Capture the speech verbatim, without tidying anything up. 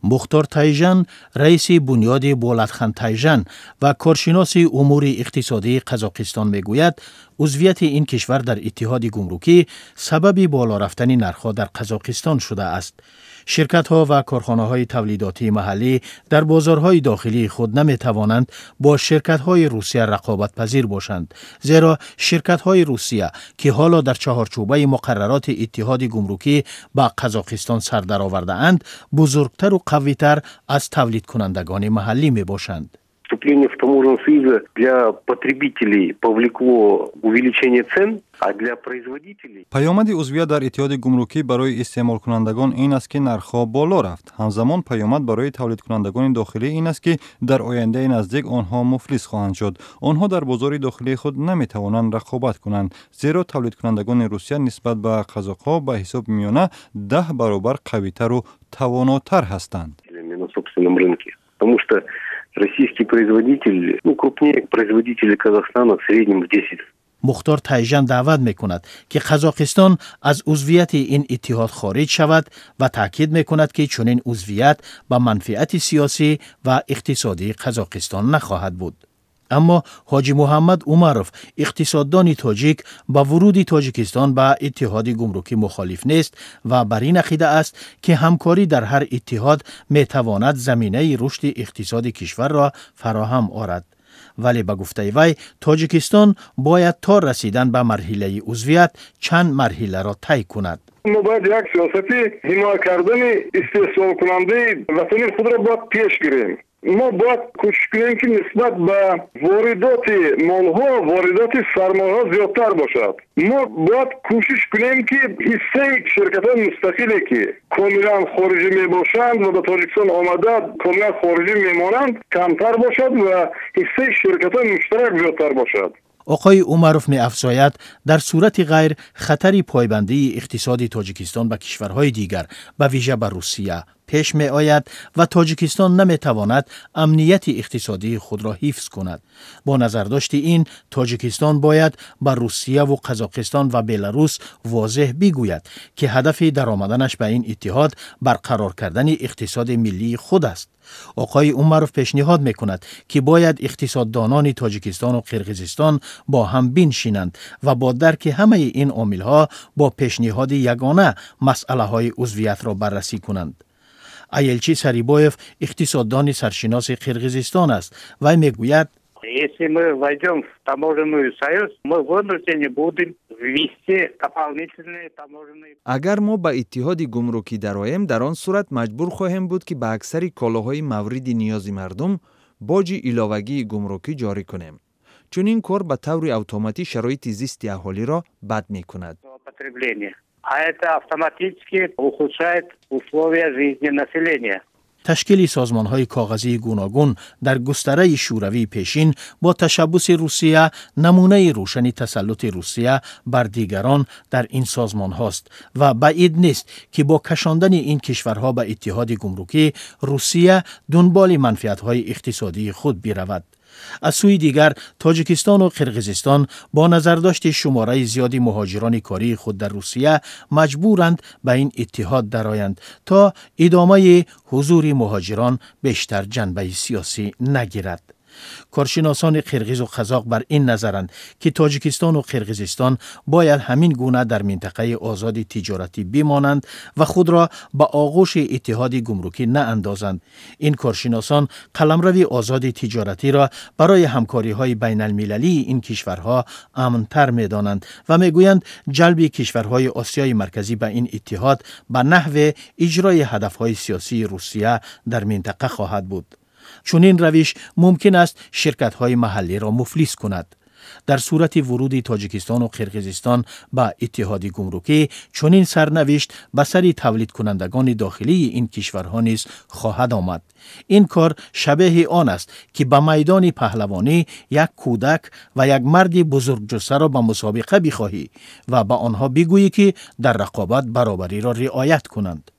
مختار تایژان رئیس بنیاد بولتخند تایژان و کارشناس امور اقتصادی قزاقستان میگوید عضویت این کشور در اتحاد گمرکی سبب بالا رفتن نرخ‌ها در قزاقستان شده است. شرکت‌ها و کارخانه‌های تولیداتی محلی در بازارهای داخلی خود نمی‌توانند با شرکت‌های روسیه رقابت پذیر باشند، زیرا شرکت‌های روسیه که حالا در چهارچوبه مقررات اتحاد گمرکی با قزاقستان سر درآورده‌اند، بزرگتر و قوی‌تر از تولید کنندگان محلی می‌باشند. Вступление в таможенный союз для потребителей повлекло увеличение цен, а для производителей پیامد عضویت در اتحاد گمرکی برای استعمال کنندگان این است که نرخ‌ها بالا رفت. همزمان پیامد برای تولید کنندگان داخلی این است که در آینده نزدیک آنها مفلس خواهند شد. آنها در بازار داخلی خود نمی‌توانند رقابت کنند، زیرا تولید کنندگان روسیه نسبت به قزاق‌ها به حساب میانه ده برابر قوی‌تر و تواناتر هستند. Потому что российский производитель, ну, крупнее производители Казахстана в среднем в десять. مختار تایژان دعوت میکند که قزاقستان از عضویت این اتحاد خارج شود و تاکید میکند که چنین عضویت به منفعت سیاسی و اقتصادی قزاقستان نخواهد بود. اما حاجی محمد عمروف اقتصاددان تاجیک با ورود تاجیکستان به اتحاد گمرکی مخالف نیست و بر این عقیده است که همکاری در هر اتحاد میتواند زمینه رشد اقتصاد کشور را فراهم آورد. ولی به گفته وی تاجیکستان باید تا رسیدن به مرحله عضویت چند مرحله را طی کند. ما باید یک سیاستی حمایت کردن استحصال کننده وطنی خود را باید پیش گیریم. ما باید کوشش کنیم که نسبت به واردات مالها واردات سرمایه‌ها زیادتر باشد. ما باید کوشش کنیم که حصه شرکت‌های مستقلی که کاملا خارجی می باشند و به تاجیکستان آمده کاملا خارجی میمانند کمتر باشد و حصه شرکت‌های مشترک زیادتر باشد. آقای عمروف می افزاید در صورت غیر خطری پایبندی اقتصادی تاجیکستان به کشورهای دیگر به ویژه به روسیه پیش می آید و تاجیکستان نمی تواند امنیت اقتصادی خود را حفظ کند. با نظر داشت این تاجیکستان باید به روسیه و قزاقستان و بلاروس واضح بگوید که هدف درآمدنش به این اتحاد برقرار کردن اقتصاد ملی خود است. آقای عمروف پیشنهاد میکند که باید اقتصاددانان تاجیکستان و قرقیزستان با هم بنشینند و با درک همه این عاملها با پیشنهاد یگانه مسئله های عضویت را بررسی کنند. ایلچی سریبایف اقتصاددان سرشناس قرقیزستان است و میگوید Если мы войдем в таможенный союз, мы вынуждены будем ввести дополнительные таможенные. اگر ما به اتحاد گمرکی درآییم در آن صورت مجبور خواهیم بود که به اکثر کالاهای مورد نیاز مردم باج علاوگی گمرکی جاری کنیم. چون این کار به طور اتوماتیک شرایط زیست اهالی را بد می‌کند. А это автоматически ухудшает условия жизни населения. تشکیل سازمان‌های کاغذی گوناگون در گستره شوروی پیشین با تشبث روسیه نمونه روشن تسلط روسیه بر دیگران در این سازمان هاست و بعید نیست که با کشاندن این کشورها به اتحاد گمرکی روسیه دنبال منفعت‌های اقتصادی خود برود. از سوی دیگر تاجیکستان و قرقیزستان با نظر داشت شماره زیادی مهاجران کاری خود در روسیه مجبورند به این اتحاد درآیند تا ادامه حضور مهاجران بیشتر جنبه سیاسی نگیرد. کارشناسان قرقیز و قزاق بر این نظرند که تاجیکستان و قرقیزستان باید همین گونه در منطقه آزاد تجارتی بمانند و خود را به آغوش اتحاد گمرکی نه اندازند. این کارشناسان قلمرو آزاد تجارتی را برای همکاری های بین المللی این کشورها امن‌تر می‌دانند و میگویند جلب کشورهای آسیای مرکزی به این اتحاد به نحو اجرای هدفهای سیاسی روسیه در منطقه خواهد بود. چون این روش ممکن است شرکت‌های محلی را مفلس کند. در صورت ورود تاجیکستان و قرقیزستان به اتحاد گمرکی چنین سرنوشت به سر تولید کنندگان داخلی این کشورها نیز خواهد آمد. این کار شبیه آن است که به میدان پهلوانی یک کودک و یک مرد بزرگجثه را به مسابقه بخواهی و به آنها بگویی که در رقابت برابری را رعایت کنند.